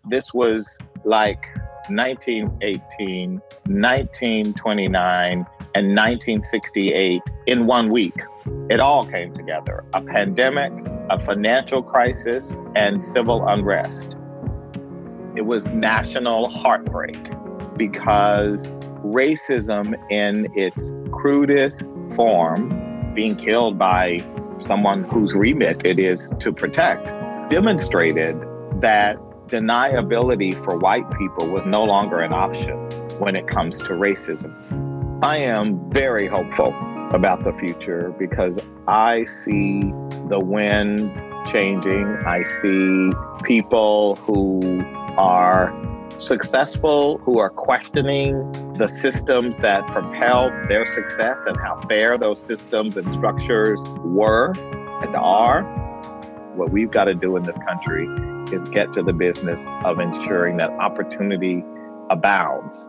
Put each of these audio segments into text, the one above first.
This was like 1918, 1929, and 1968 in 1 week. It all came together. A pandemic, a financial crisis, and civil unrest. It was national heartbreak because racism in its crudest form, being killed by someone whose remit it is to protect, demonstrated that deniability for white people was no longer an option when it comes to racism. I am very hopeful about the future because I see the wind changing. I see people who are successful, who are questioning the systems that propelled their success and how fair those systems and structures were and are. What we've got to do in this country is get to the business of ensuring that opportunity abounds.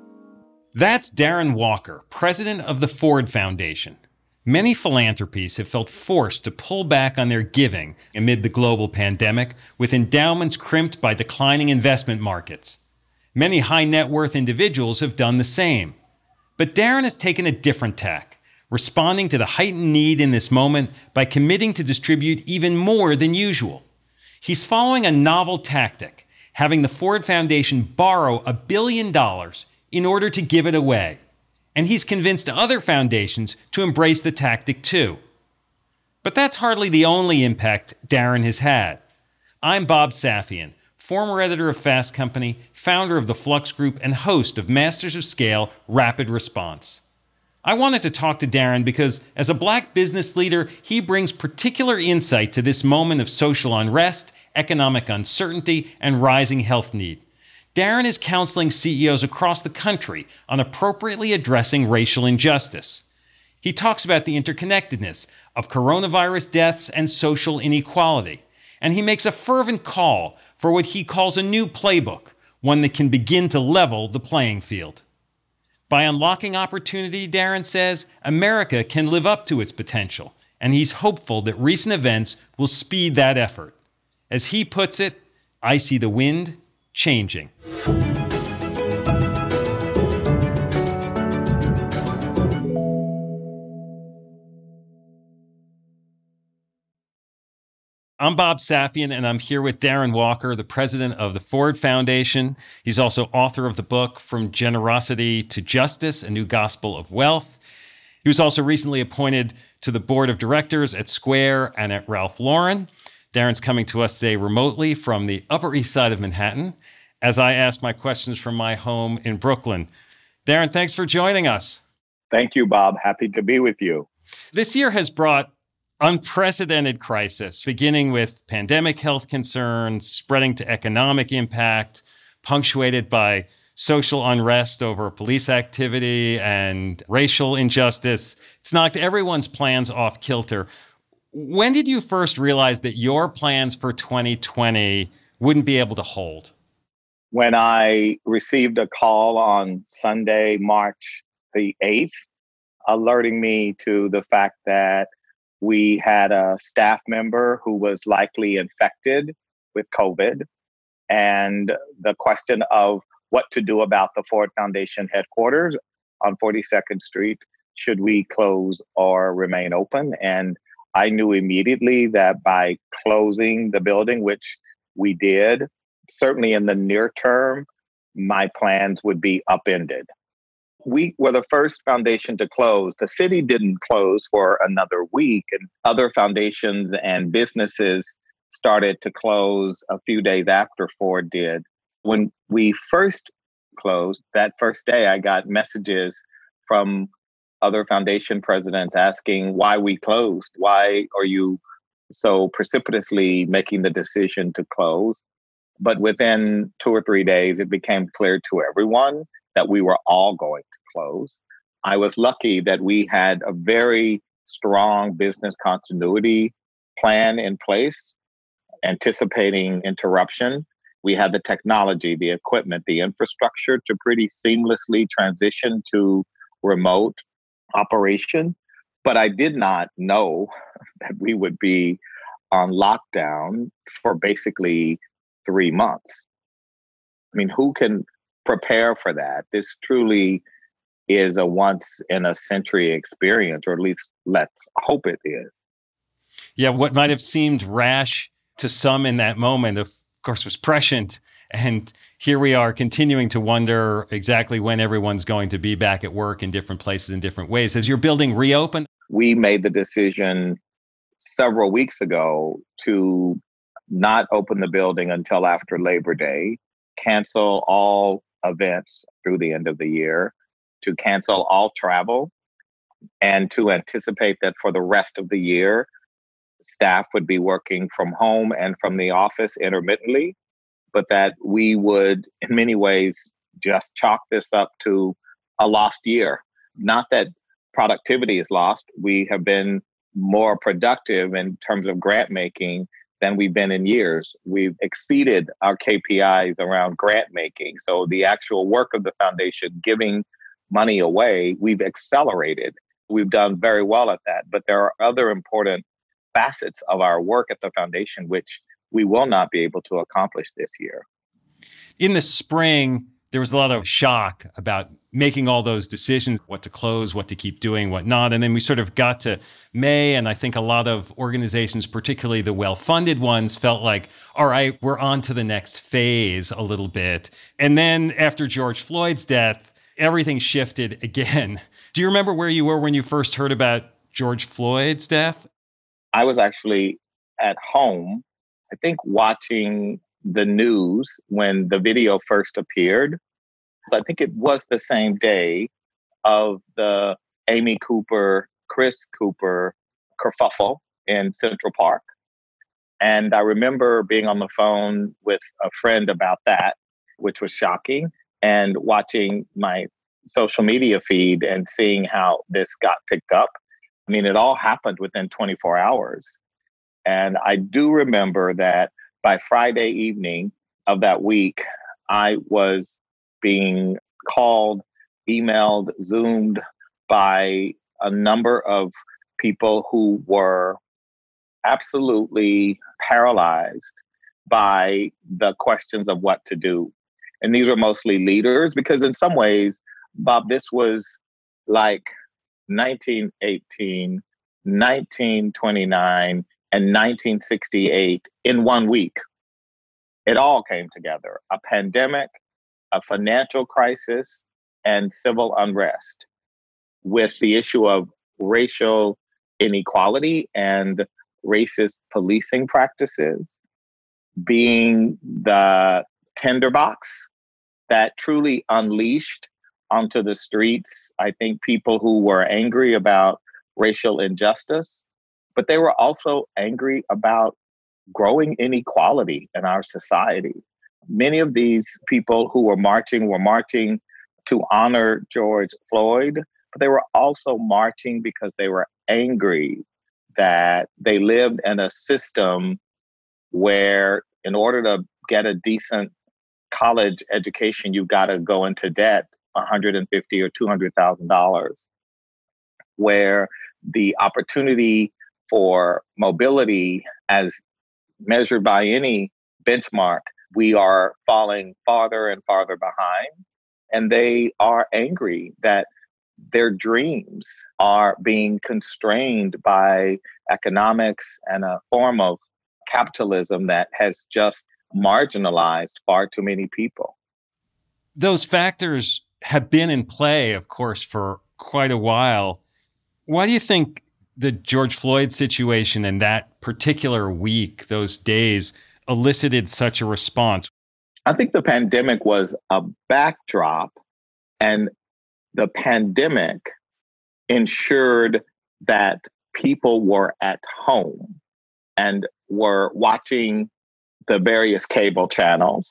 That's Darren Walker, president of the Ford Foundation. Many philanthropies have felt forced to pull back on their giving amid the global pandemic, with endowments crimped by declining investment markets. Many high net worth individuals have done the same. But Darren has taken a different tack, responding to the heightened need in this moment by committing to distribute even more than usual. He's following a novel tactic, having the Ford Foundation borrow $1 billion in order to give it away. And he's convinced other foundations to embrace the tactic too. But that's hardly the only impact Darren has had. I'm Bob Safian, former editor of Fast Company, founder of the Flux Group, and host of Masters of Scale Rapid Response. I wanted to talk to Darren because, as a Black business leader, he brings particular insight to this moment of social unrest, economic uncertainty, and rising health need. Darren is counseling CEOs across the country on appropriately addressing racial injustice. He talks about the interconnectedness of coronavirus deaths and social inequality, and he makes a fervent call for what he calls a new playbook, one that can begin to level the playing field. By unlocking opportunity, Darren says, America can live up to its potential, and he's hopeful that recent events will speed that effort. As he puts it, I see the wind changing. I'm Bob Safian, and I'm here with Darren Walker, the president of the Ford Foundation. He's also author of the book From Generosity to Justice, A New Gospel of Wealth. He was also recently appointed to the board of directors at Square and at Ralph Lauren. Darren's coming to us today remotely from the Upper East Side of Manhattan, as I ask my questions from my home in Brooklyn. Darren, thanks for joining us. Thank you, Bob. Happy to be with you. This year has brought unprecedented crisis, beginning with pandemic health concerns, spreading to economic impact, punctuated by social unrest over police activity and racial injustice. It's knocked everyone's plans off kilter. When did you first realize that your plans for 2020 wouldn't be able to hold? When I received a call on Sunday, March the 8th, alerting me to the fact that we had a staff member who was likely infected with COVID, and the question of what to do about the Ford Foundation headquarters on 42nd Street. Should we close or remain open? And I knew immediately that by closing the building, which we did, certainly in the near term, my plans would be upended. We were the first foundation to close. The city didn't close for another week, and other foundations and businesses started to close a few days after Ford did. When we first closed, that first day, I got messages from other foundation presidents asking why we closed. Why are you so precipitously making the decision to close? But within 2 or 3 days, it became clear to everyone that we were all going to close. I was lucky that we had a very strong business continuity plan in place, anticipating interruption. We had the technology, the equipment, the infrastructure to pretty seamlessly transition to remote operation. But I did not know that we would be on lockdown for basically 3 months. I mean, who can prepare for that? This truly is a once in a century experience, or at least let's hope it is. Yeah, what might have seemed rash to some in that moment, of course, was prescient. And here we are continuing to wonder exactly when everyone's going to be back at work in different places in different ways. Has your building reopened? We made the decision several weeks ago to not open the building until after Labor Day, cancel all events through the end of the year, to cancel all travel, and to anticipate that for the rest of the year, staff would be working from home and from the office intermittently, but that we would, in many ways, just chalk this up to a lost year. Not that productivity is lost. We have been more productive in terms of grant making than we've been in years. We've exceeded our KPIs around grant making. So the actual work of the foundation, giving money away, we've accelerated. We've done very well at that. But there are other important facets of our work at the foundation which we will not be able to accomplish this year. In the spring, there was a lot of shock about making all those decisions, what to close, what to keep doing, what not. And then we sort of got to May, and I think a lot of organizations, particularly the well-funded ones, felt like, all right, we're on to the next phase a little bit. And then after George Floyd's death, everything shifted again. Do you remember where you were when you first heard about George Floyd's death? I was actually at home, I think watching the news when the video first appeared. I think it was the same day of the Amy Cooper, Chris Cooper kerfuffle in Central Park. And I remember being on the phone with a friend about that, which was shocking, and watching my social media feed and seeing how this got picked up. I mean, it all happened within 24 hours. And I do remember that by Friday evening of that week, I was being called, emailed, Zoomed by a number of people who were absolutely paralyzed by the questions of what to do. And these were mostly leaders, because in some ways, Bob, this was like 1918, 1929, and 1968 in 1 week. It all came together: a pandemic, a financial crisis, and civil unrest, with the issue of racial inequality and racist policing practices being the tinderbox that truly unleashed onto the streets, I think, people who were angry about racial injustice, but they were also angry about growing inequality in our society. Many of these people who were marching to honor George Floyd, but they were also marching because they were angry that they lived in a system where, in order to get a decent college education, you've got to go into debt $150,000 or $200,000, where the opportunity for mobility, as measured by any benchmark, we are falling farther and farther behind. And they are angry that their dreams are being constrained by economics and a form of capitalism that has just marginalized far too many people. Those factors have been in play, of course, for quite a while. Why do you think the George Floyd situation and that particular week, those days, elicited such a response? I think the pandemic was a backdrop, and the pandemic ensured that people were at home and were watching the various cable channels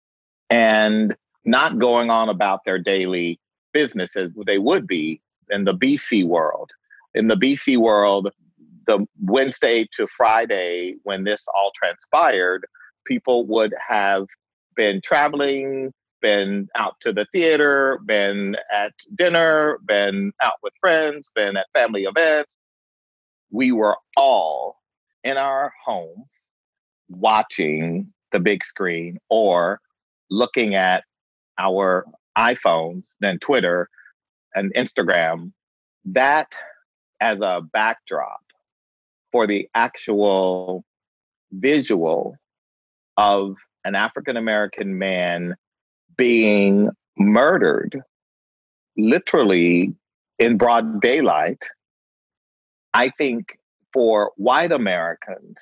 and not going on about their daily business as they would be in the BC world. In the BC world, the Wednesday to Friday, when this all transpired, people would have been traveling, been out to the theater, been at dinner, been out with friends, been at family events. We were all in our homes watching the big screen or looking at our iPhones, then Twitter and Instagram, that as a backdrop for the actual visual of an African American man being murdered literally in broad daylight, I think for white Americans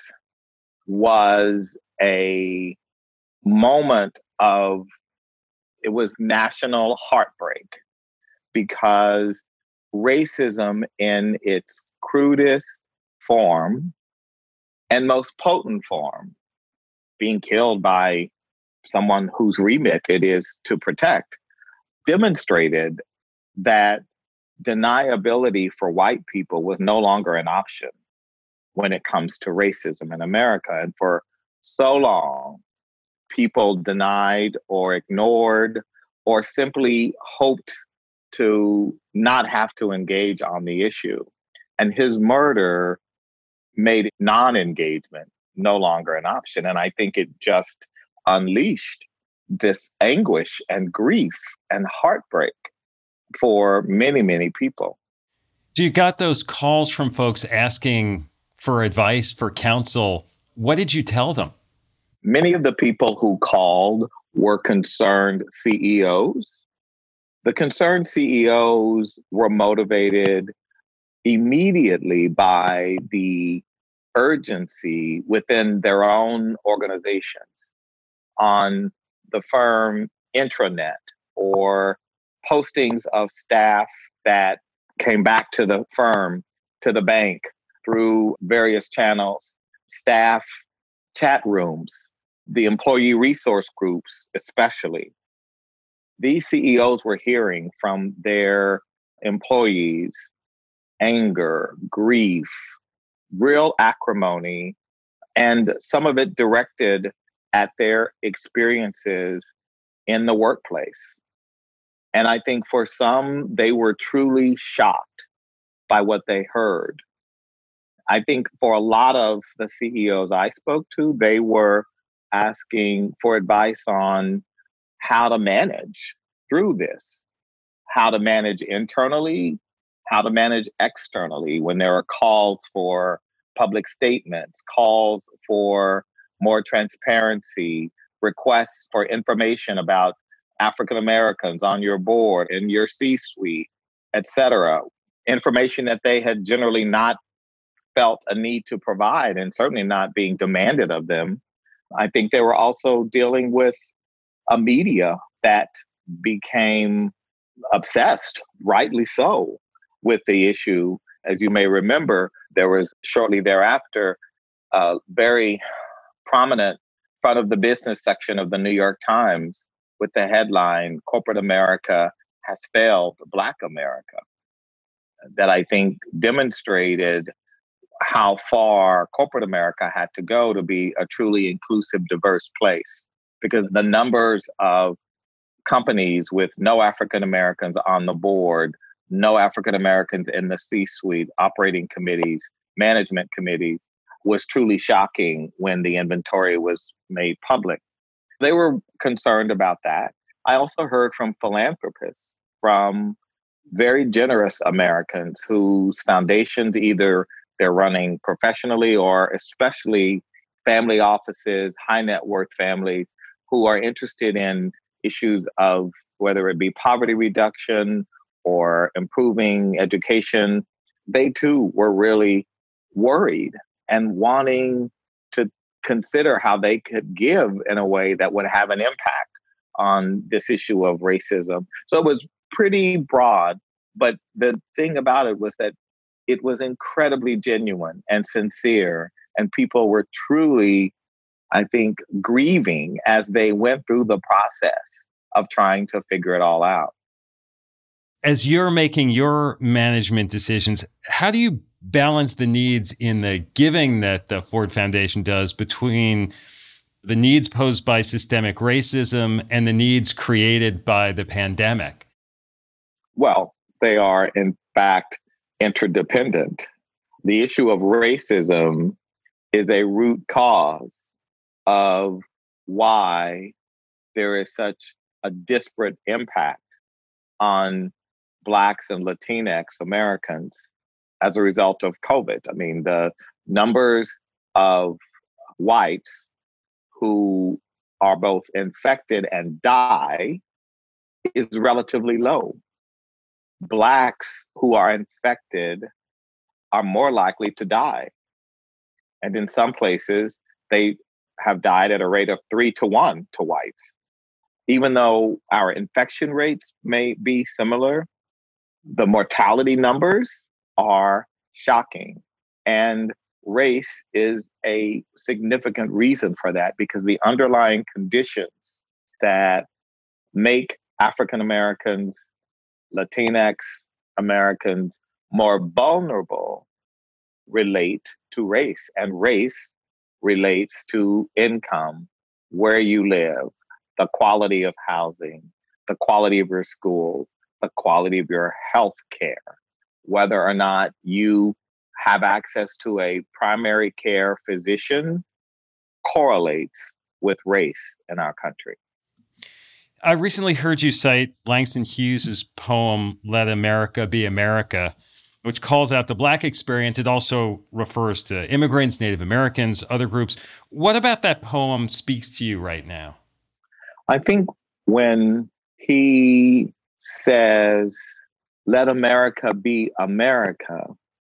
was a moment of, it was national heartbreak because racism in its crudest form and most potent form, being killed by someone whose remit it is to protect, demonstrated that deniability for white people was no longer an option when it comes to racism in America. And for so long, people denied or ignored or simply hoped to not have to engage on the issue. And his murder made non engagement no longer an option. And I think it just unleashed this anguish and grief and heartbreak for many, many people. So you got those calls from folks asking for advice, for counsel. What did you tell them? Many of the people who called were concerned CEOs. The concerned CEOs were motivated immediately by the urgency within their own organizations on the firm intranet or postings of staff that came back to the firm, to the bank through various channels, staff chat rooms, the employee resource groups, especially. These CEOs were hearing from their employees anger, grief, real acrimony, and some of it directed at their experiences in the workplace. And I think for some, they were truly shocked by what they heard. I think for a lot of the CEOs I spoke to, they were asking for advice on how to manage through this, how to manage internally, how to manage externally when there are calls for public statements, calls for more transparency, requests for information about African Americans on your board, in your C-suite, et cetera. Information that they had generally not felt a need to provide and certainly not being demanded of them. I think they were also dealing with a media that became obsessed, rightly so, with the issue. As you may remember, there was shortly thereafter a very prominent front of the business section of the New York Times with the headline, "Corporate America has failed Black America," that I think demonstrated how far corporate America had to go to be a truly inclusive, diverse place. Because the numbers of companies with no African Americans on the board, no African Americans in the C-suite, operating committees, management committees, was truly shocking when the inventory was made public. They were concerned about that. I also heard from philanthropists, from very generous Americans whose foundations, either they're running professionally or especially family offices, high net worth families who are interested in issues of whether it be poverty reduction or improving education. They too were really worried and wanting to consider how they could give in a way that would have an impact on this issue of racism. So it was pretty broad, but the thing about it was that it was incredibly genuine and sincere, and people were truly, I think, grieving as they went through the process of trying to figure it all out. As you're making your management decisions, how do you balance the needs in the giving that the Ford Foundation does between the needs posed by systemic racism and the needs created by the pandemic? Well, they are, in fact, interdependent. The issue of racism is a root cause of why there is such a disparate impact on Blacks and Latinx Americans as a result of COVID. I mean, the numbers of whites who are both infected and die is relatively low. Blacks who are infected are more likely to die. And in some places, they have died at a rate of 3-1 to whites. Even though our infection rates may be similar, the mortality numbers are shocking. And race is a significant reason for that because the underlying conditions that make African Americans, Latinx Americans more vulnerable relate to race, and race relates to income, where you live, the quality of housing, the quality of your schools, the quality of your health care, whether or not you have access to a primary care physician correlates with race in our country. I recently heard you cite Langston Hughes's poem, Let America Be America, which calls out the Black experience. It also refers to immigrants, Native Americans, other groups. What about that poem speaks to you right now? I think when he says, let America be America,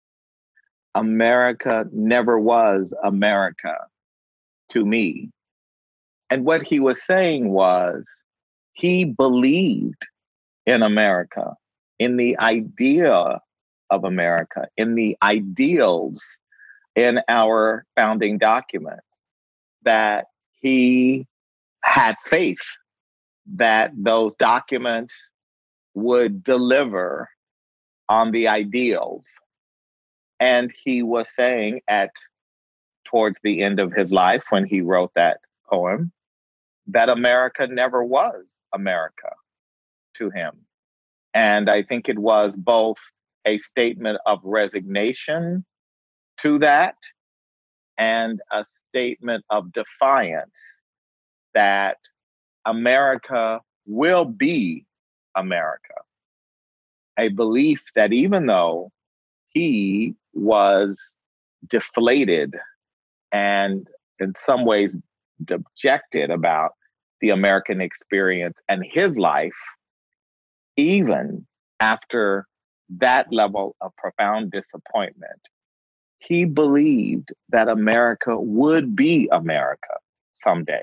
America never was America to me. And what he was saying was, he believed in America, in the idea of America, in the ideals in our founding document, that he had faith that those documents would deliver on the ideals. And he was saying towards the end of his life, when he wrote that poem, that America never was America to him. And I think it was both a statement of resignation to that and a statement of defiance that America will be America. A belief that even though he was deflated and in some ways dejected about the American experience and his life, even after that level of profound disappointment, he believed that America would be America someday.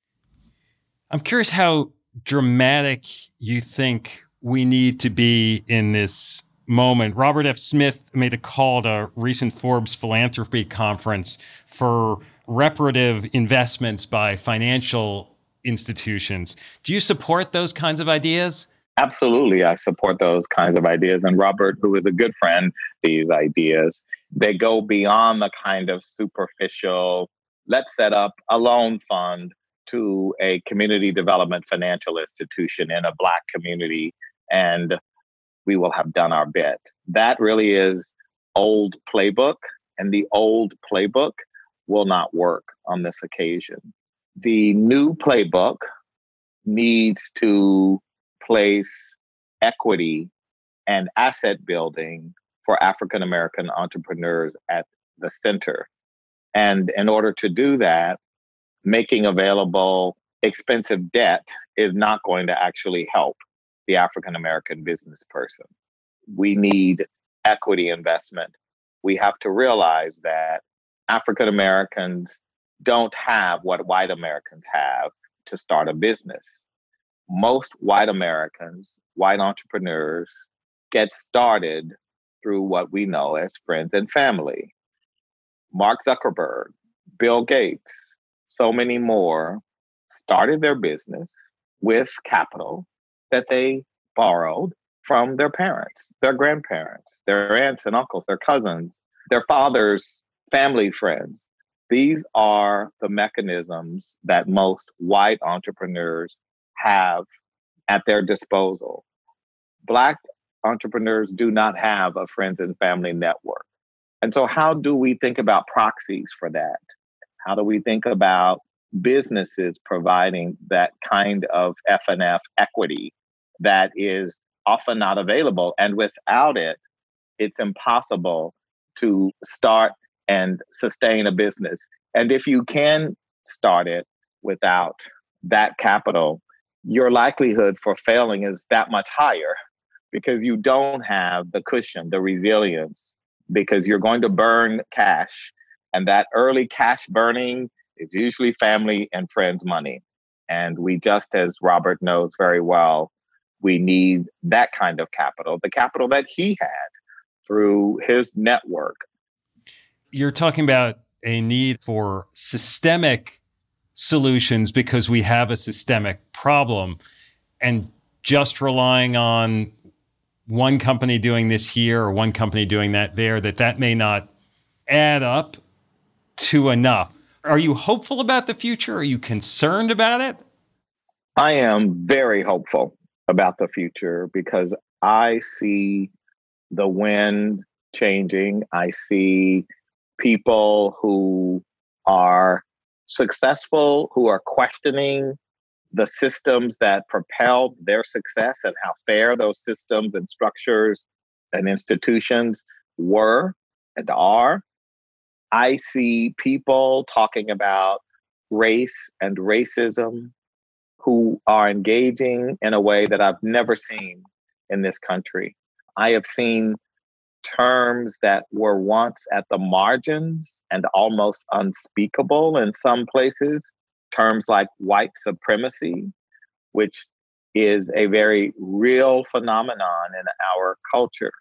I'm curious how dramatic you think we need to be in this moment. Robert F. Smith made a call at a recent Forbes philanthropy conference for reparative investments by financial institutions. Do you support those kinds of ideas? Absolutely, I support those kinds of ideas. And Robert, who is a good friend, these ideas, they go beyond the kind of superficial, let's set up a loan fund to a community development financial institution in a Black community, and we will have done our bit. That really is old playbook, and the old playbook will not work on this occasion. The new playbook needs to place equity and asset building for African American entrepreneurs at the center. And in order to do that, making available expensive debt is not going to actually help the African American business person. We need equity investment. We have to realize that African Americans don't have what white Americans have to start a business. Most white Americans, white entrepreneurs, get started through what we know as friends and family. Mark Zuckerberg, Bill Gates, so many more started their business with capital that they borrowed from their parents, their grandparents, their aunts and uncles, their cousins, their father's family friends. These are the mechanisms that most white entrepreneurs have at their disposal. Black entrepreneurs do not have a friends and family network. And so how do we think about proxies for that? How do we think about businesses providing that kind of F&F equity that is often not available. And without it, it's impossible to start and sustain a business. And if you can start it without that capital, your likelihood for failing is that much higher because you don't have the cushion, the resilience, because you're going to burn cash. And that early cash burning is usually family and friends' money. And we just, as Robert knows very well, we need that kind of capital, the capital that he had through his network. You're talking about a need for systemic solutions because we have a systemic problem, and just relying on one company doing this here or one company doing that there, that may not add up to enough. Are you hopeful about the future? Are you concerned about it? I am very hopeful about the future because I see the wind changing. I see people who are successful, who are questioning the systems that propelled their success and how fair those systems and structures and institutions were and are. I see people talking about race and racism who are engaging in a way that I've never seen in this country. I have seen terms that were once at the margins and almost unspeakable in some places, terms like white supremacy, which is a very real phenomenon in our culture.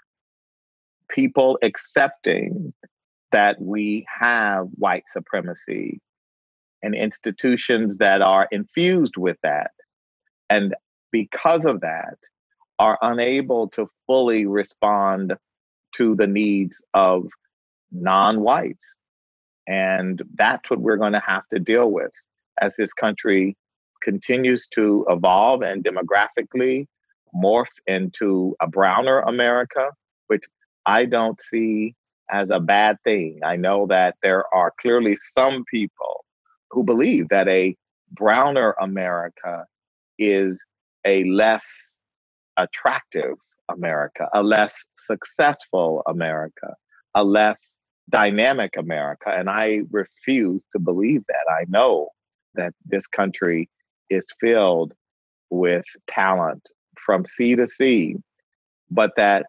People accepting that we have white supremacy and institutions that are infused with that. And because of that, are unable to fully respond to the needs of non-whites. And that's what we're going to have to deal with as this country continues to evolve and demographically morph into a browner America, which I don't see as a bad thing. I know that there are clearly some people who believe that a browner America is a less attractive America, a less successful America, a less dynamic America. And I refuse to believe that. I know that this country is filled with talent from sea to sea, but that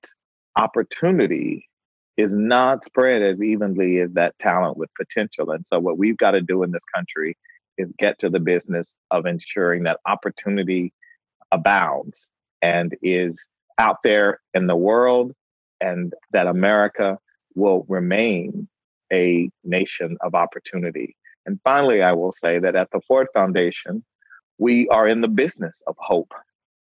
opportunity is not spread as evenly as that talent with potential. And so what we've got to do in this country is get to the business of ensuring that opportunity abounds and is out there in the world, and that America will remain a nation of opportunity. And finally, I will say that at the Ford Foundation, we are in the business of hope.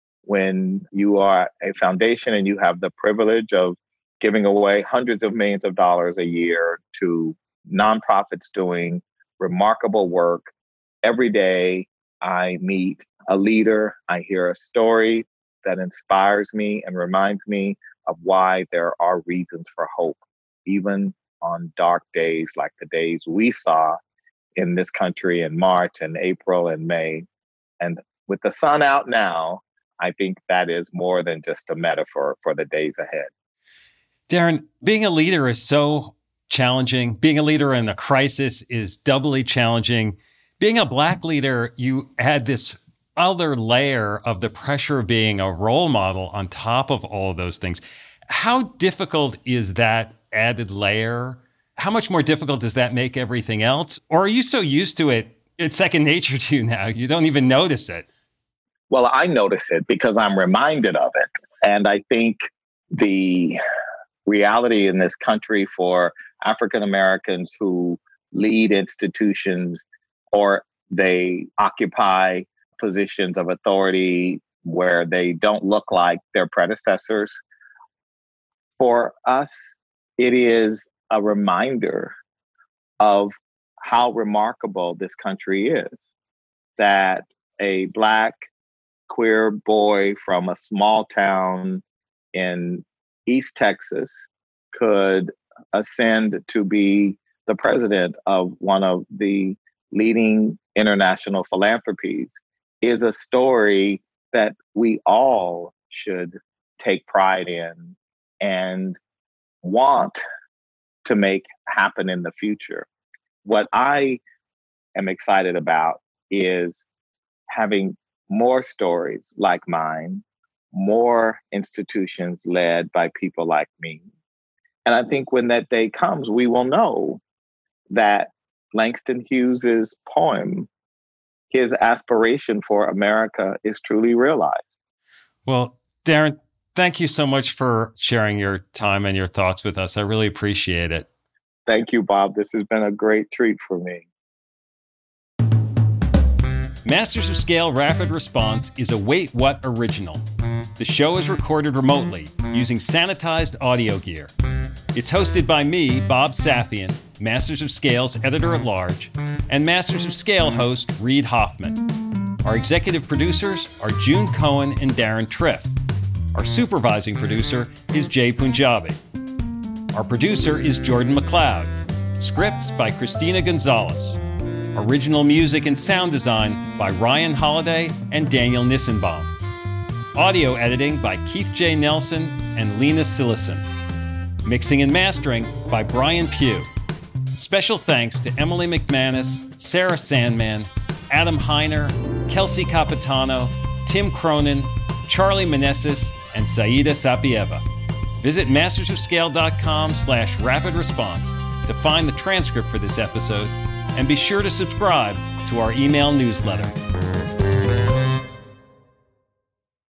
When you are a foundation and you have the privilege of giving away hundreds of millions of dollars a year to nonprofits doing remarkable work, every day I meet a leader, I hear a story that inspires me and reminds me of why there are reasons for hope, even on dark days like the days we saw in this country in March and April and May. And with the sun out now, I think that is more than just a metaphor for the days ahead. Darren, being a leader is so challenging. Being a leader in a crisis is doubly challenging. Being a Black leader, you add this other layer of the pressure of being a role model on top of all of those things. How difficult is that added layer? How much more difficult does that make everything else? Or are you so used to it, it's second nature to you now, you don't even notice it? Well, I notice it because I'm reminded of it. And I think the reality in this country for African Americans who lead institutions or they occupy positions of authority where they don't look like their predecessors, for us, it is a reminder of how remarkable this country is, that a Black queer boy from a small town in East Texas could ascend to be the president of one of the leading international philanthropies, is a story that we all should take pride in and want to make happen in the future. What I am excited about is having more stories like mine, more institutions led by people like me. And I think when that day comes, we will know that Langston Hughes's poem, his aspiration for America, is truly realized. Well, Darren, thank you so much for sharing your time and your thoughts with us. I really appreciate it. Thank you, Bob. This has been a great treat for me. Masters of Scale Rapid Response is a Wait What original. The show is recorded remotely using sanitized audio gear. It's hosted by me, Bob Safian, Masters of Scale's editor-at-large, and Masters of Scale host Reid Hoffman. Our executive producers are June Cohen and Darren Triff. Our supervising producer is Jay Punjabi. Our producer is Jordan McLeod. Scripts by Christina Gonzalez. Original music and sound design by Ryan Holiday and Daniel Nissenbaum. Audio editing by Keith J. Nelson and Lena Sillison. Mixing and mastering by Brian Pugh. Special thanks to Emily McManus, Sarah Sandman, Adam Heiner, Kelsey Capitano, Tim Cronin, Charlie Meneses, and Saida Sapieva. Visit mastersofscale.com/rapidresponse to find the transcript for this episode, and be sure to subscribe to our email newsletter.